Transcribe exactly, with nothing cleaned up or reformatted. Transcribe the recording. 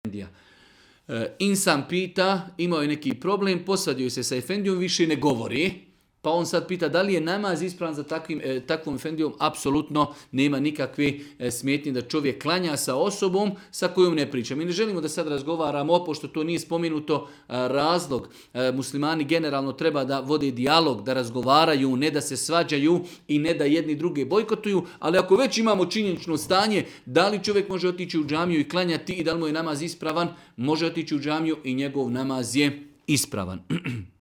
Insan pita, imao je neki problem, posvadio se sa efendijom, više ne govori. Pa on sad pita da li je namaz ispravan za takvim, e, takvom efendijom. Apsolutno nema nikakve e, smetnje da čovjek klanja sa osobom sa kojom ne priča. Mi ne želimo da sad razgovaramo, pošto to nije spomenuto a, razlog. E, muslimani generalno treba da vode dijalog, da razgovaraju, ne da se svađaju i ne da jedni druge bojkotuju. Ali ako već imamo činjenično stanje, da li čovjek može otići u džamiju i klanjati i da li mu je namaz ispravan, može otići u džamiju i njegov namaz je ispravan.